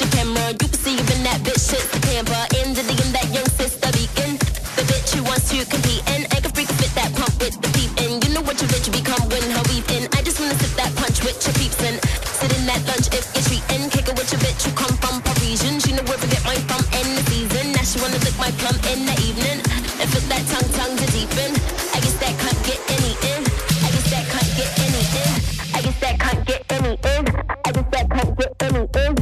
your camera. You can see even that bitch shit's the pamper. In the digging that young sister beacon. The bitch who wants to compete and I can freak fit that pump with the peep in. You know what your bitch become when her weave in. I just wanna sip that punch with your peeps in. Sit in that lunch if you're treating. Kick it with your bitch who come from Parisian. She know where to get mine from in the season. Now she wanna lick my plum in the evening. And fit that tongue to deepen. I guess that can't get any in. I guess that can't get any in. I guess that can't get any in. I guess that can't get any in.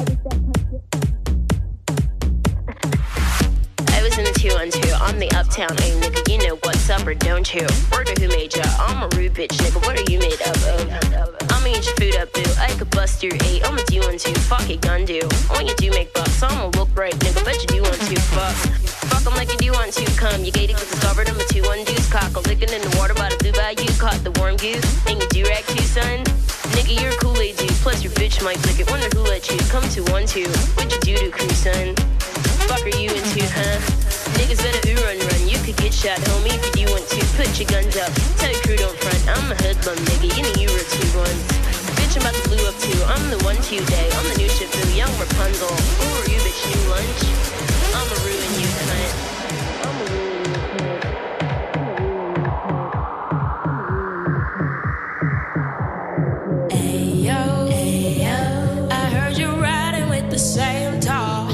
I was in the 212 on the uptown, hey nigga, you know what's up or don't you? Word of who made ya? I'm a rude bitch, nigga, what are you made up of? I'ma eat your food up, boo, I could bust your 8, I'ma do one too, fuck it, gun do. When you do make bucks, I'ma look right, nigga, bet you do want to, fuck. Fuck 'em like you do want to, come, you gated with the starboard, I'm a 2-1-deuce, cock, a lickin' in the water by the blue bayou, caught the warm goose, and you do-rag too, son? Nigga, you're a Kool-Aid dude, plus your bitch might lick it, wonder who let you come to 1-2, what you do to crew, son? Fuck are you into, huh? Niggas better run, you could get shot, homie, if you do want to, put your guns up, tell your crew don't front, I'm a hoodlum, nigga, you know you were 2-1s. Bitch, I'm about to blue up too, I'm the 1-2 day, I'm the new ship, boo, young Rapunzel, who are you, bitch, new lunch? I'ma ruin you, cunt. I'ma ruin you, cunt. Ayo, I heard you riding with the same tall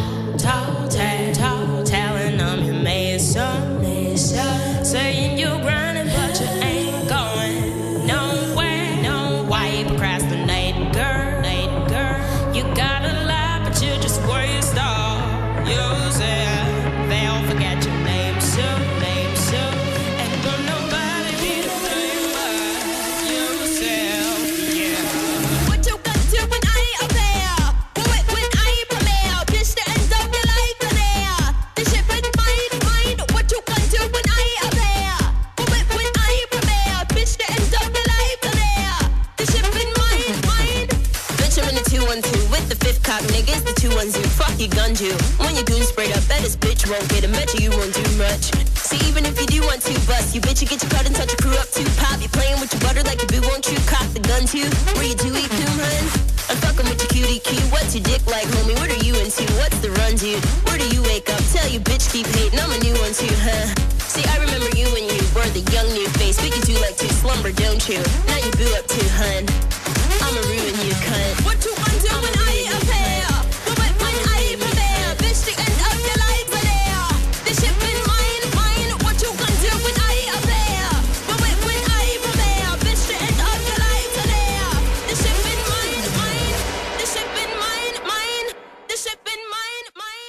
talent. I'm your mason. Saying you're grinding, but you ain't going nowhere. No, why you procrastinating, girl? You got a lot, but you just waste all yourself. They'll forget your name soon. And don't nobody be the same but yourself. Yeah. What you gonna do when I ain't up there? When I ain't premiere? Bitch, the end of your life in there. This shit been mine. What you gonna do when I ain't up there? When I ain't premiere? Bitch, the end of your life in there. This shit been mine. Bitch, I'm in the 212 with the 5th cop, nigga, it's the 210. Fuck your gun, you. When your goon sprayed up, bet this bitch won't get him. Bet you won't do much. See, even if you do want to bust, you bitch, you get your cut and touch your crew up too. Pop, you playing with your butter like a boo, won't you? Cock the gun too. Where you do eat coon, hun? I'm fucking with your cutie cue. What's your dick like, homie? What are you into? What's the run, dude? Where do you wake up? Tell you bitch keep hating. I'm a new one too, huh? See, I remember you when you were the young new face. But you do like to slumber, don't you? Now you boo up too, hun. I'ma ruin you, cunt. What you gonna do when I ain't up here? When I ain't premiere? Bitch, the end of your life in there. This shit been mine. What you gonna do when I ain't up here? When I ain't premiere? Bitch, the end of your life in there. This shit been mine. This shit been mine. This shit been mine.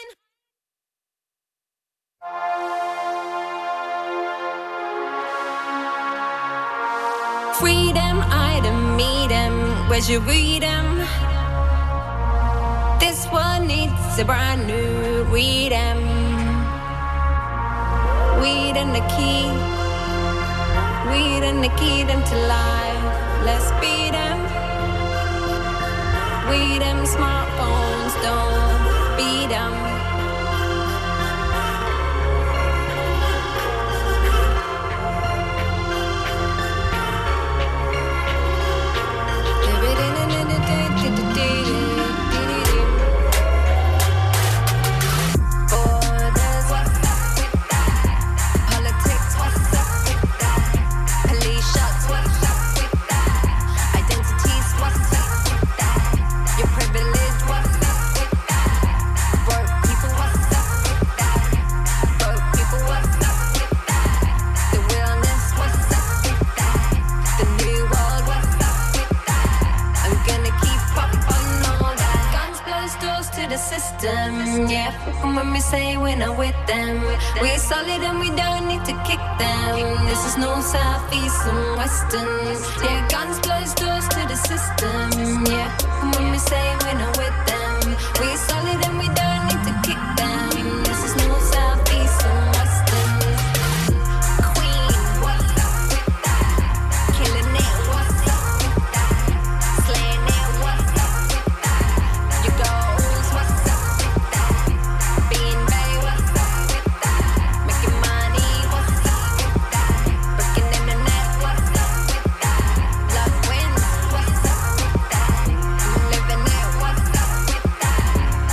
Freedom, item, meet 'em. Where'd you read 'em? This one needs a brand new read 'em. Weed and the key. Weed and the key them to life. Let's beat 'em. Weed 'em, smartphones, don't beat 'em. Borders, what's up with that? Politics, what's up with that? Police shots, what's up with that? Identities, what's up with that? Your privilege, what's up with that? Broke people, what's up with that? Broke people, what's up with that? The realness, what's up with that? The new world, what's up with that? I'm gonna keep up on all that. Guns close doors to the system. Yeah, fuck 'em when we say we're not with them. We're solid and we don't need to kick them. This is no south, east and western. Yeah, guns close doors to the system. Yeah, fuck 'em when we say we're not with them. We're solid and we don't need to kick them. This is no south, east and western. Queen, what's up with that? Killing it, what's up with that? Slaying it, what's up with that? Your goals, what's up with that? Being Bay, what's up with that? Making money, what's up with that? Breaking internet, what's up with that? Love wins, what's up with that? Living it, what's up with that?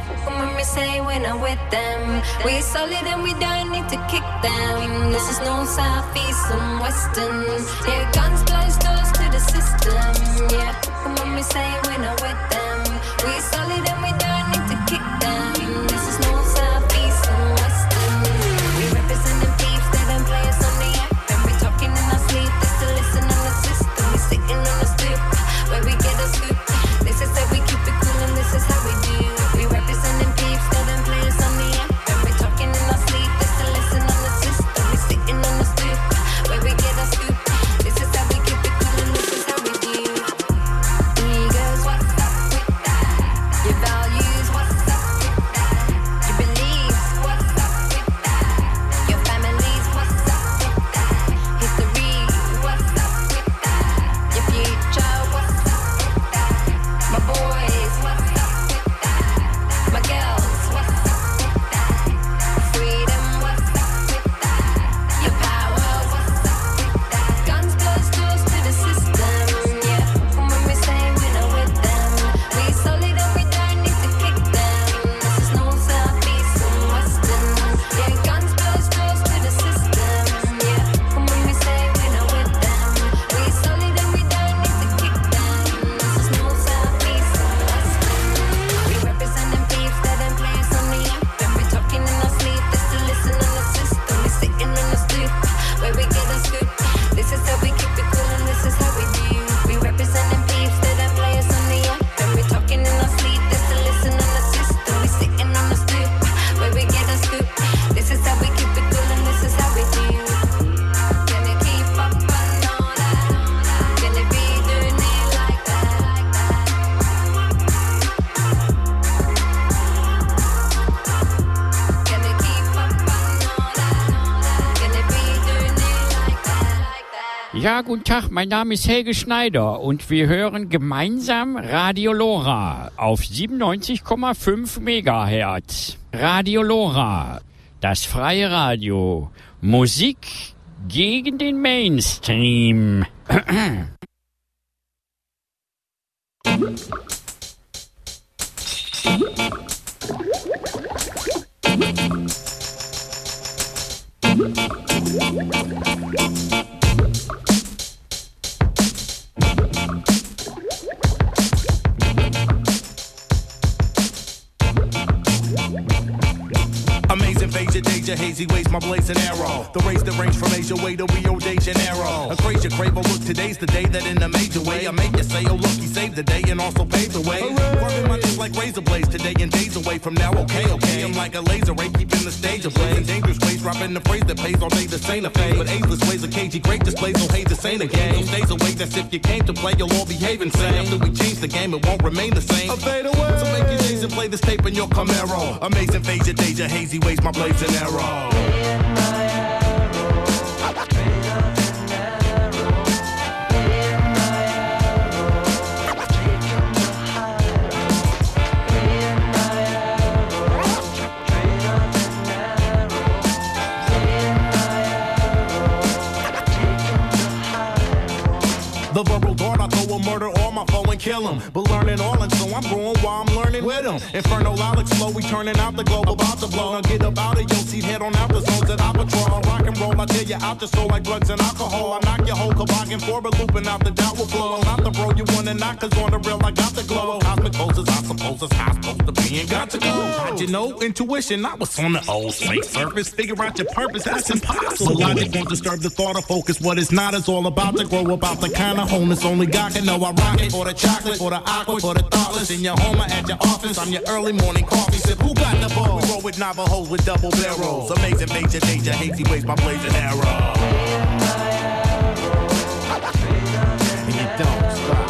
Come when we say we're not with them. We solid and we don't need to kick them. This is no south, east and western. Yeah, guns close doors to the system. Yeah, come when we say we're not with them. We solid and we don't need to kick them. This is no south, east and western. We representing peeps, they don't play us on the app. And we talking in our sleep, just to listen on the system. We sitting on the stoop, where we get a scoop. This is how we keep it cool and this is how we do. We representing peeps, they don't play us on the app. And we talking in our sleep, just to listen on the system. We sitting on the stoop, where we get a scoop. This is how we keep it cool and this is how we do. Eagles, what's up with that? Your values, what's up with that? Your beliefs, what's up with that? Your families, what's up with that? History, what's up with that? Your future, what's up with that? My boys, what's up with that? My girls, what's up with that? Freedom, what's up with that? Your power, what's up with that? Guns close doors to the system, yeah. Come when we say we're not with them. We solid and we don't need to kick them. This is no south, east and western. Yeah, guns close doors to the system, yeah. Come when we say we're not with them. We solid and we don't need to kick them. This is no south, east and western. We representing peeps that don't play us on the app. And we talking in our sleep, just to listen on the system. We sitting on the stoop, where we get a scoop. This is how we keep it cool and this is how we do. We representing peeps that don't play us on the app. And we talking in our sleep, just to listen on the system. We sitting on the stoop, where we get a scoop. This is how we keep it cool and this is how we do. Gonna keep up on all that. Gonna be doing it like that. Gonna keep up on all that. Gonna be doing it like that. Ja, guten Tag, mein Name ist Helge Schneider und wir hören gemeinsam Radio Lora auf 97,5 Megahertz. Radio Lora, das freie Radio. Musik gegen den Mainstream. Amazing phase, deja, hazy ways, my blazing arrow. The race that range from Asia way to Rio de Janeiro. A crazy crave, look, today's the day that in a major way I make you say, oh look, he saved the day and also paved the way. Working my days like razor blades today and days away from now, okay. I'm like a laser ray, keeping the stage ablaze. In dangerous ways, dropping the phrase that pays all day, the same phase. But ageless ways, a cagey great displays, oh hey, this ain't a game. Those days away, that's if you came to play, you'll all behave insane. After we change the game, it won't remain the same. A fade away. So make your days and play this tape in your Camaro. Amazing phase, deja, hazy ways, my blazing arrow. The verbal dart, I throw a murder all my foe and kill him. But learning all, and so I'm growing while I'm learning with him. Inferno, I'll explode, we turning out the globe, about to blow. Now get up out of your seat, head on out the zones that I patrol. Rock and roll, I tear you out the soul like drugs and alcohol. I knock your whole toboggan for a looping out the doubt will flow. I'm not the bro you wanna knock, cause on the real I got the glow. Cosmic poses, I suppose it's how I'm supposed to be and got to go. How'd you know? Intuition, I was on the old space surface. Figure out your purpose, that's impossible. Logic won't disturb the thought of focus. What is not is all about to grow, about the kind of wholeness only God can know. I rock it for the chocolate, for the aqua, for the thoughtless. In your home or at your office, I'm your early morning coffee sip. Who got the ball? We roll with Navajos with double barrels. Amazing major danger, hazy ways, my blazing arrow. And you don't stop.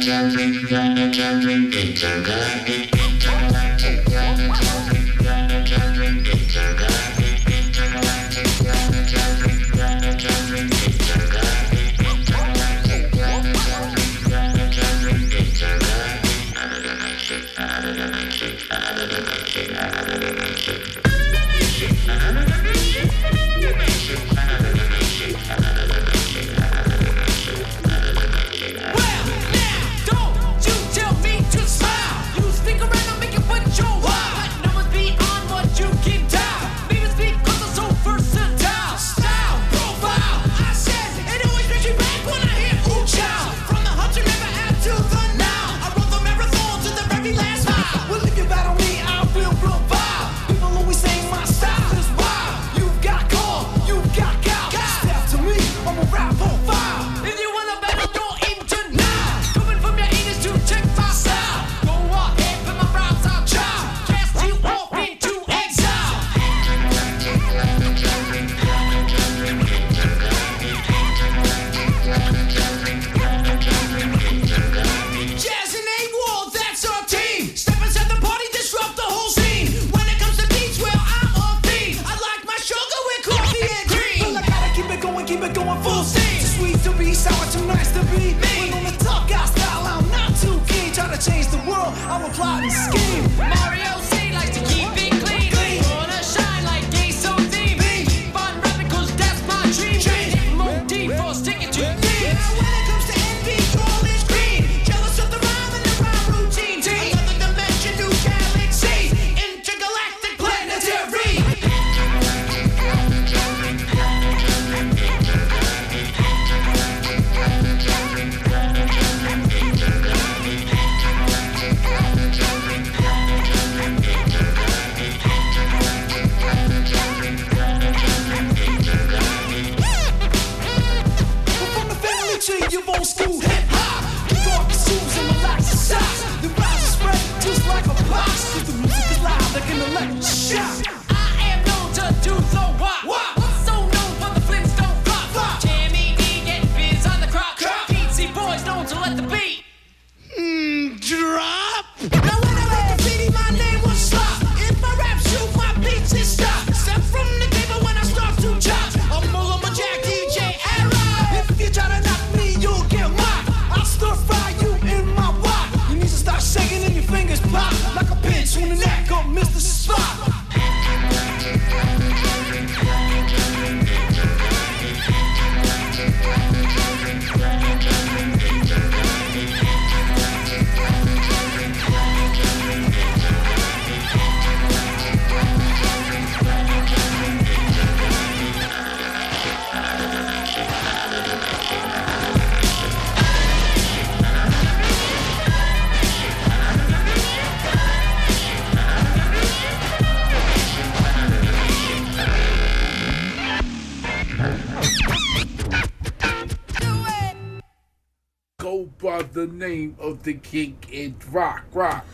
The name of the king in rock.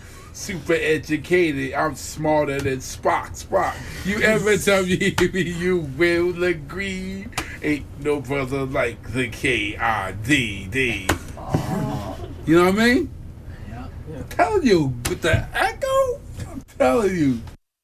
Super educated, I'm smarter than Spock. You ever tell me you will agree? Ain't no brother like the K-I-D-D. You know what I mean? Yeah. I'm telling you, with the echo, I'm telling you.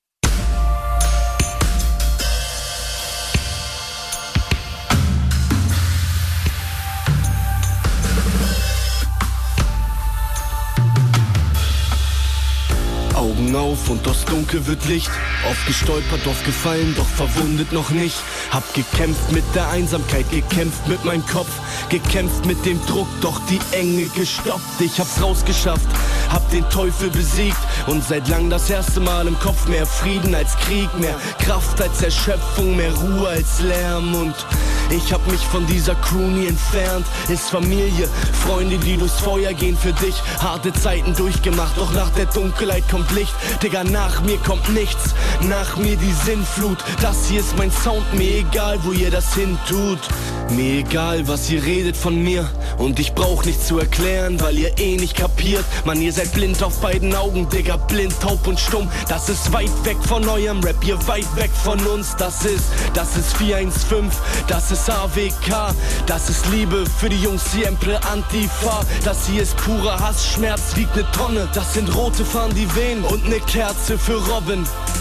Augen auf und aus Dunkel wird Licht. Oft gestolpert, oft gefallen, doch verwundet noch nicht. Hab gekämpft mit der Einsamkeit, gekämpft mit meinem Kopf, gekämpft mit dem Druck, doch die Enge gestoppt. Ich hab's rausgeschafft, hab den Teufel besiegt und seit lang das erste Mal im Kopf. Mehr Frieden als Krieg, mehr Kraft als Erschöpfung, mehr Ruhe als Lärm. Und ich hab mich von dieser Crew nie entfernt. Ist Familie, Freunde, die durchs Feuer gehen für dich. Harte Zeiten durchgemacht, doch nach der Dunkelheit kommt Licht. Digga, nach mir kommt nichts, nach mir die Sinnflut. Das hier ist mein Sound, mir egal, wo ihr das hin tut. Mir egal, was ihr redet von mir. Und ich brauch nichts zu erklären, weil ihr eh nicht kapiert. Mann, ihr seid blind auf beiden Augen, Digga, blind, taub und stumm. Das ist weit weg von eurem Rap, ihr weit weg von uns. Das ist 415, das ist AWK. Das ist Liebe für die Jungs, die Emple Antifa. Das hier ist purer Hass, Schmerz wiegt ne Tonne. Das sind rote Fahnen, die wehen und ne Kerze für Robin.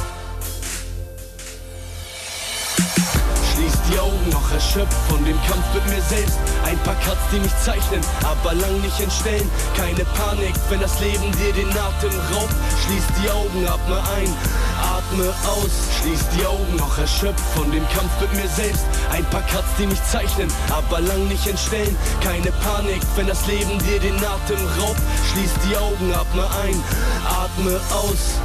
Schließ die Augen, noch erschöpft von dem Kampf mit mir selbst. Ein paar Cuts, die mich zeichnen, aber lang nicht entstellen. Keine Panik, wenn das Leben dir den Atem raubt. Schließ die Augen, atme ein, atme aus. Schließ die Augen, noch erschöpft von dem Kampf mit mir selbst. Ein paar Cuts, die mich zeichnen, aber lang nicht entstellen. Keine Panik, wenn das Leben dir den Atem raubt. Schließ die Augen, atme ein, atme aus.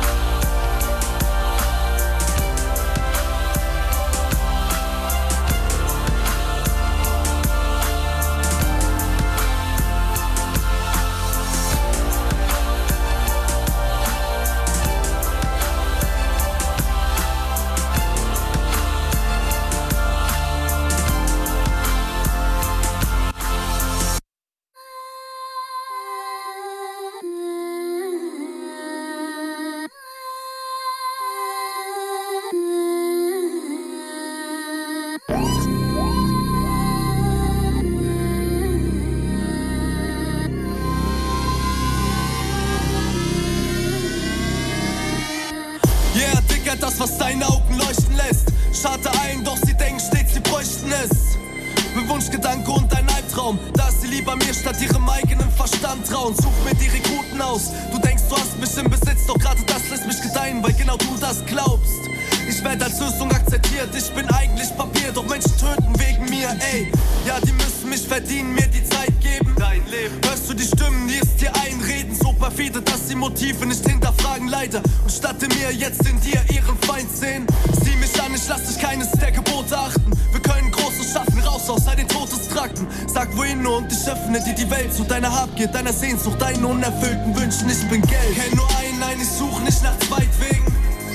Das, was deine Augen leuchten lässt. Scharte ein, doch sie denken stets, sie bräuchten es. Mein Wunschgedanke und ein Albtraum, dass sie lieber mir statt ihrem eigenen Verstand trauen. Such mir die Rekruten aus, du denkst, du hast mich im Besitz, doch gerade das lässt mich gedeihen, weil genau du das glaubst. Ich werde als Lösung akzeptiert, ich bin eigentlich Papier, doch Menschen töten wegen mir, ey. Ja, die müssen mich verdienen, mir die Zeit geben. Dein Leben. Hörst du die Stimmen, die es dir einreden, so perfide, dass sie Motive nicht hinterfragen, leider. Und statte mir jetzt in dir ihren Feind sehen. Sieh mich an, ich lass dich keines der Gebote achten. Wir können Großes schaffen, raus aus all den Todestrakten. Sag wohin nur und ich öffne dir die Welt zu deiner Habgier, deiner Sehnsucht, deinen unerfüllten Wünschen. Ich bin Geld. Kenn nur einen, nein, ich such nicht nach Zweitwegen.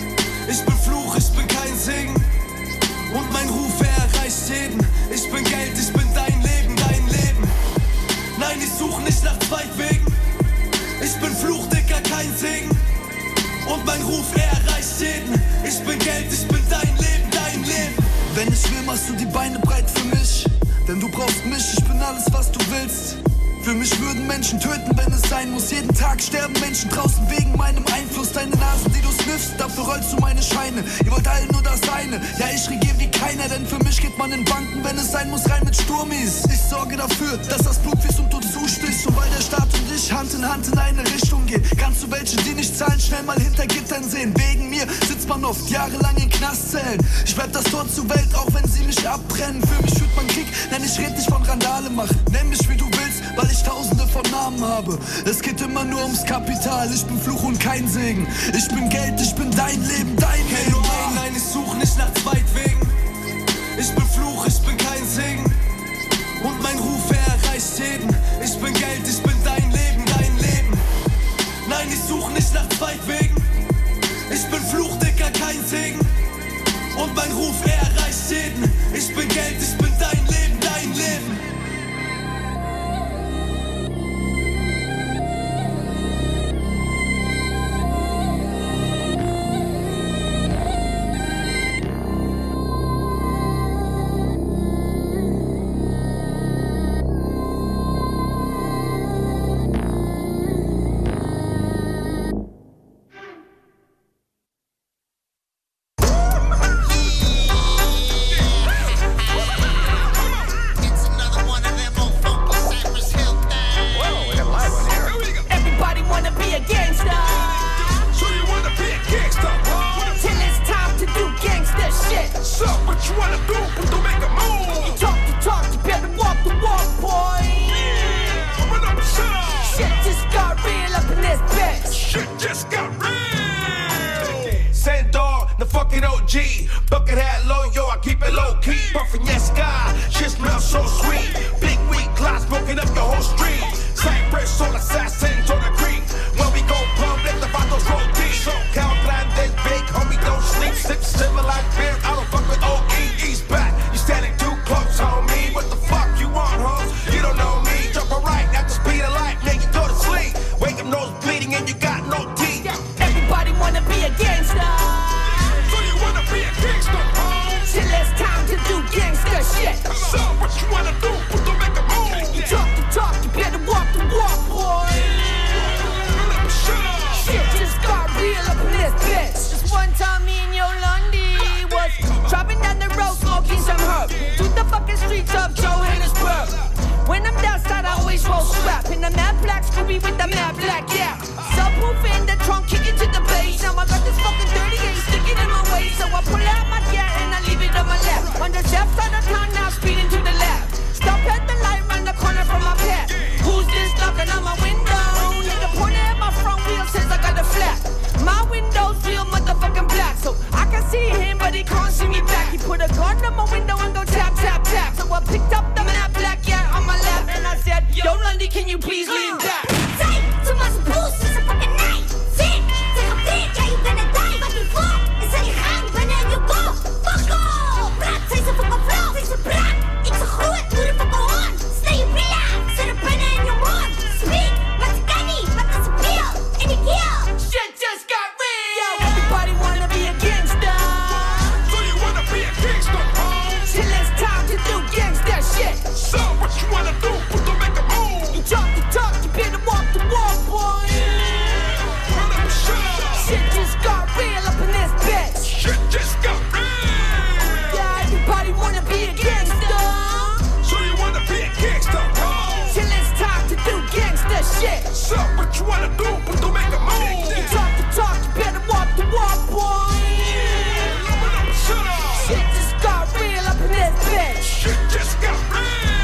Ich bin Fluch, ich bin kein Segen. Und mein Ruf, er erreicht jeden. Ich bin Geld, ich bin dein Leben, dein Leben. Nein, ich such nicht nach Zweitwegen. Ich bin Fluch, Dicker, kein Segen. Und mein Ruf, er erreicht jeden. Ich bin Geld, ich bin dein Leben, dein Leben. Wenn ich will, machst du die Beine breit für mich. Denn du brauchst mich, ich bin alles, was du willst. Für mich würden Menschen töten, wenn es sein muss. Jeden Tag sterben Menschen draußen wegen meinem Einfluss. Deine Nasen, die du sniffst, dafür rollst du meine Scheine. Ihr wollt alle nur das eine, ja ich regiere wie keiner. Denn für mich geht man in Banken, wenn es sein muss, rein mit Sturmis. Ich sorge dafür, dass das Blut fließt und du zustichst. Und weil der Staat und ich Hand in Hand in eine Richtung gehen, kannst du welche, die nicht zahlen, schnell mal hinter Gittern sehen. Wegen mir sitzt man oft jahrelang in Knastzellen. Ich bleib das Tor zur Welt, auch wenn sie mich abbrennen. Für mich führt man Krieg, denn ich red nicht von Randale machen. Nenn mich wie du willst, weil ich tausende von Namen habe. Es geht immer nur ums Kapital, ich bin Fluch und kein Segen. Ich bin Geld, ich bin dein Leben, dein Leben. Nur ein, nein, ich such nicht nach Zweitwegen. Ich bin Fluch, ich bin kein Segen. Und mein Ruf, er erreicht jeden. Ich bin Geld, ich bin dein Leben, dein Leben. Nein, ich such nicht nach Zweitwegen. Ich bin Fluch, Dicker, kein Segen. Und mein Ruf, er erreicht jeden. Ich bin Geld, ich bin dein Leben, dein Leben. Bucket hat low, yo, I keep it low key. Puffin' yes, sky, shit smells so sweet. Big weed clouds smoking up the whole street. Cypress on assassin to the creek. When we go public, the bottles roll. talking and you got no teeth. Everybody wanna be a gangster. So you wanna be a gangster, Holmes? Till it's time to do gangster shit. So what you wanna do? Put to make a move. You talk the talk, you better walk the walk, boy. Shit just got real up in this bitch. Just one time me and Yolandi was driving down the road smoking some herb through the fucking streets of Johannesburg. When I'm downside I always roll strap in the mad black Scooby with the mad black, yeah. Subwoofer in the trunk, kicking to the bass. Now I got this fucking 38 sticking in my waist, so I pull out my gat and I leave it on my left. On the left side of town now, speeding to the left. Stop at the light, round the corner from my pet. Who's this knocking on my window? Nigga pointing at my front wheel says I got a flat. My window's real motherfucking black, so I can see him but he can't see me back. He put a gun on my window and go tap, tap, tap. So I picked up the mad black cat on my lap and I said, Yo Lundy, can you please lean back? Say, too much boost, it's a fucking night. Sit, take a bitch, yeah you gonna die. But before, it's a gang, when you go. Fuck off, brat, say some fucking flow. Say some brat, it's a groot, doe de fucking horn. Stay in villa, zet a penna in your horn. Speak, wat ze kan niet, wat is een pil, in de keel. Shit just got real. Yo, everybody wanna be a gangster. So you wanna be a gangster, Holmes? Till it's time to do gangster shit. So what you wanna do? Put to make a move. You talk the talk, you better walk the walk, boy. Shit just got real up in this bitch. Shit just got real. Yeah, everybody wanna be a gangster. So you wanna be a gangster, Holmes? Till it's time to do gangster shit. So what you wanna do? Put to make a move. You talk the talk, you better walk the walk, boy. Shit just got real up in this bitch. Shit just got real.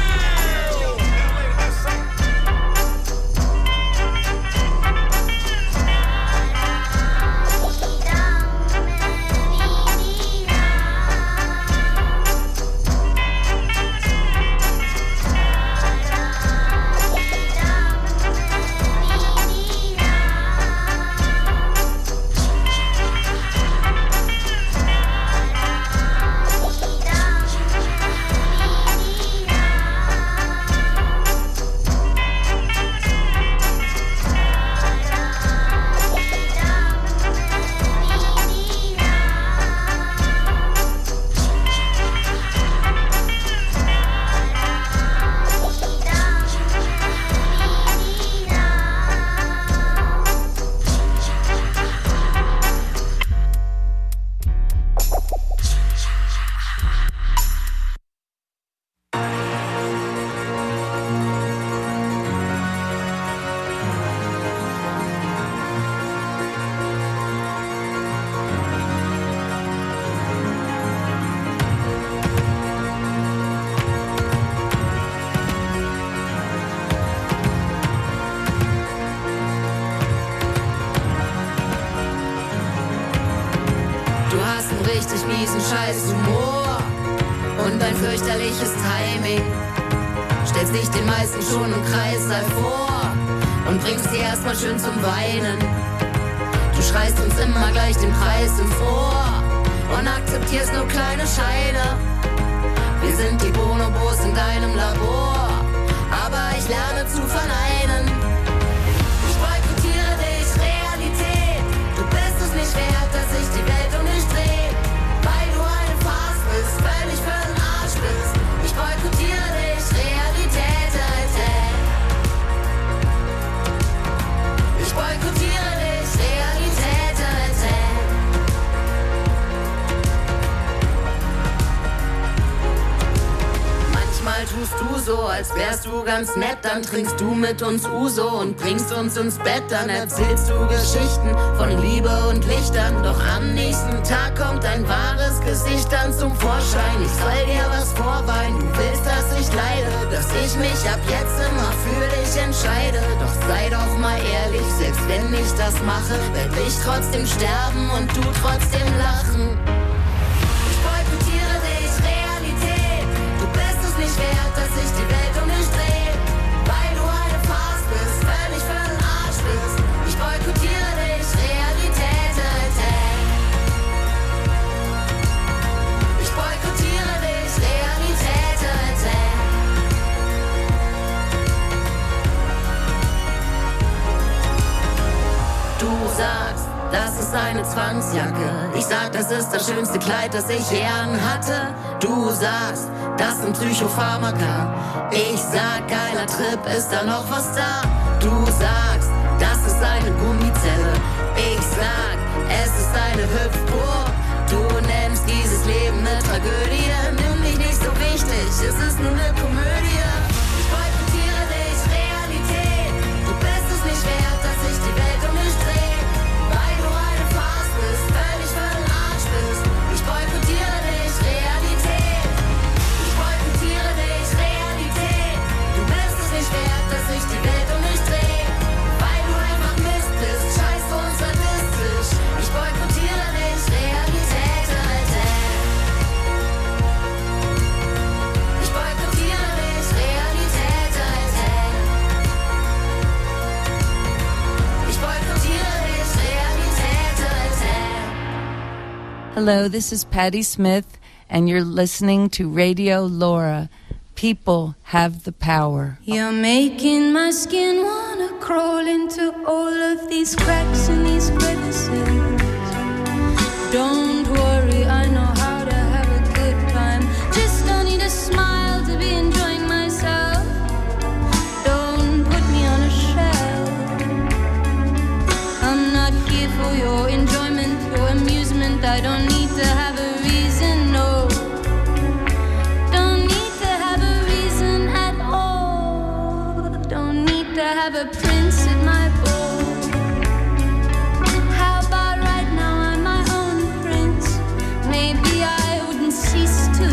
richtig miesen Scheiß-Humor und ein fürchterliches Timing. Stellst dich den meisten schon im Kreissaal vor und bringst sie erstmal schön zum Weinen. Du schreist uns immer gleich den Preis ins Ohr und akzeptierst nur kleine Scheine. Wir sind die Bonobos in deinem Labor, aber ich lerne zu verneinen. Ich boykottiere dich, Realität. Du bist es nicht wert, dass sich die Welt um dich dreht, weil du eine Farce bist, völlig für den Arsch bist. Ich boykottiere dich, Realität. Ich boykottiere dich, Realität. Manchmal tust du so, als wärst du ganz nett, dann trinkst du mit uns Uso und bringst uns ins Bett, dann erzählst du Geschichten von Liebe und Lichtern, doch am nächsten Tag kommt dein wahres Gesicht dann zum Vorschein. Ich soll dir was vorweinen, du willst, dass ich leide, dass ich mich ab jetzt immer für dich entscheide, doch sei doch mal ehrlich, selbst wenn ich das mache, werd ich trotzdem sterben und du trotzdem lachen. Ich boykottiere dich, Realität. Du bist es nicht wert, dass sich die Welt um dich dreht, weil du eine Farce bist, völlig für den Arsch bist. Ich boykottiere dich, Realität. Ich boykottiere dich, Realität. sagst, das ist eine Zwangsjacke. Ich sag, das ist das schönste Kleid, das ich je anhatte. Du sagst, das sind Psychopharmaka. Ich sag, geiler Trip, ist da noch was da? Du sagst, das ist eine Gummizelle. Ich sag, es ist eine Hüpfburg. Du nennst dieses Leben eine Tragödie. Nimm mich nicht so wichtig, es ist nur eine Komödie. Ich boykottiere dich, Realität. Du bist es nicht wert, dass sich die Welt um dich dreht. Weil du eine Farce bist, völlig für den Arsch bist. Ich boykottiere dich, Realität. Ich boykottiere dich, Realität. Du bist es nicht wert, dass sich die Welt um dich dreht. Weil du einfach Mist bist, scheiße und sadistisch. Ich boykottiere dich, Realität, Alter. Ich boykottiere dich, Realität, Alter. Ich boykottiere dich, Realität, Alter. Hello, this is Patti Smith, and you're listening to Radio Laura. People have the power. You're making my skin wanna crawl into all of these cracks and these crevices. Don't worry, I know how to have a good time. Just don't need a smile to be enjoying myself. Don't put me on a shelf. I'm not here for your enjoyment, your amusement. I don't need to have a reason, no. Don't need to have a reason at all. Don't need to have a prince at my ball. How about right now I'm my own prince? Maybe I wouldn't cease to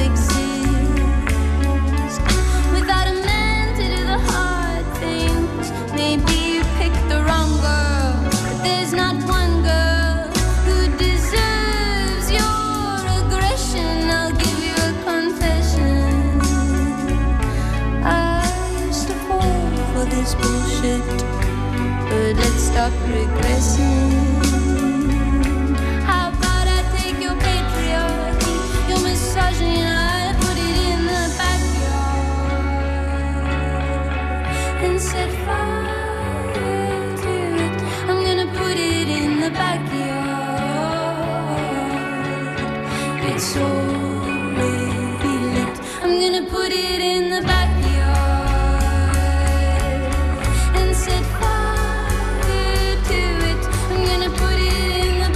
exist without a man to do the hard things. Maybe you picked the wrong girl, but there's not one girl who deserves your aggression. I'll give you a confession. I used to fall for this bullshit, but let's stop regressing. How about I take your patriarchy, your misogyny, and I put it in the backyard and set fire to it. I'm gonna put it in the backyard. It's already lit. I'm gonna put it in the backyard and set fire to it. I'm gonna put it in the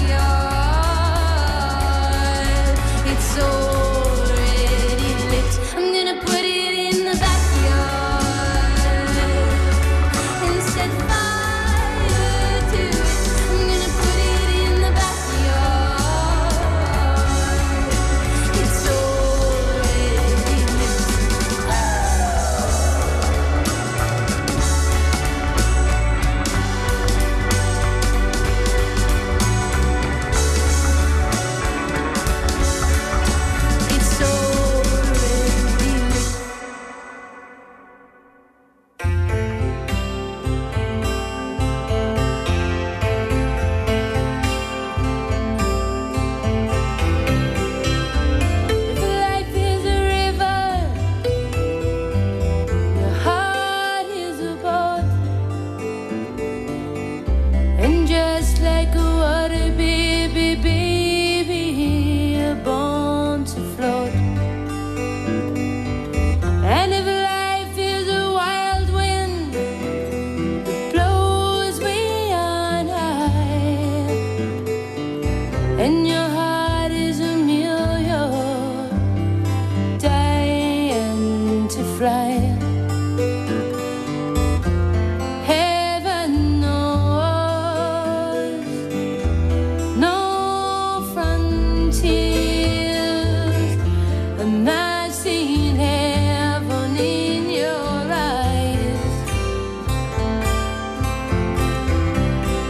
backyard. It's already lit. I'm gonna put it in the backyard and set fire to it. I'm gonna put it in the backyard. It's already lit. It's already lit. If life is a river, your heart is a boat, and just like a water, baby, baby.